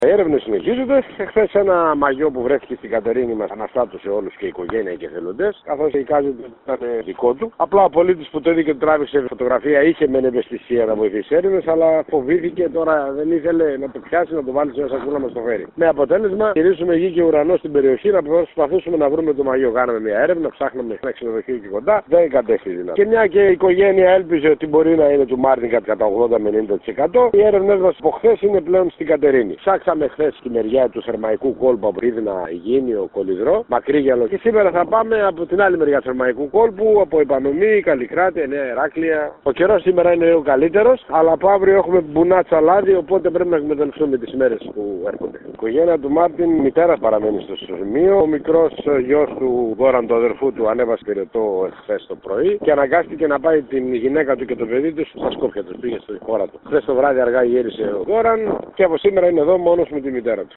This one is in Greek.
Οι έρευνες συνεχίζονται. Εχθές ένα μαγιό που βρέθηκε στην Κατερίνη μας αναστάτωσε όλους και η οικογένεια και εθελοντές, καθώς εικάζεται ότι ήταν δικό του. Απλά ο πολίτης που το είδε και του τράβηξε φωτογραφία είχε μεν ευαισθησία να βοηθήσει έρευνες, αλλά φοβήθηκε, τώρα δεν ήθελε να το πιάσει, να το βάλει σε ένα σακούλα να μας το φέρει. Με αποτέλεσμα, γυρίσουμε γη και ουρανό στην περιοχή να προσπαθήσουμε να βρούμε το μαγιό. Κάναμε μια έρευνα, ψάχναμε ένα ξενοδοχείο και κοντά, δεν κατέστη δυνατό. Και μια και η οικογένεια έλπιζε ότι μπορεί να είναι του Μάρτιν κατά 80-90%, οι έρευνες μας από χθες είναι πλέον στην Κατερίνη. Ψάξαμε χθες στη μεριά του Θερμαϊκού κόλπου από Ρίδνα, Υγίνιο, Κολυδρό, Μακρύγιαλο. Και σήμερα θα πάμε από την άλλη μεριά του Θερμαϊκού κόλπου, από Υπανομή, Καλλικράτη, Νέα Ηράκλεια. Ο καιρός σήμερα είναι ο καλύτερος, αλλά από αύριο έχουμε μπουνάτσα λάδι, οπότε πρέπει να εκμεταλλευτούμε τις μέρες που έρχονται. Η οικογένεια του Μάρτιν, μητέρας παραμένει στο σημείο. Ο μικρός γιος του Γόραν, του αδερφού του, ανέβασε πυρετό χθες το πρωί και αναγκάστηκε να πάει την γυναίκα του και το παιδί του στα Σκόπια του. Πήγε στη χώρα του. Χθες το βράδυ αργά γύρισε ο Γόραν και από σήμερα είναι εδώ μόνος με τη μητέρα του.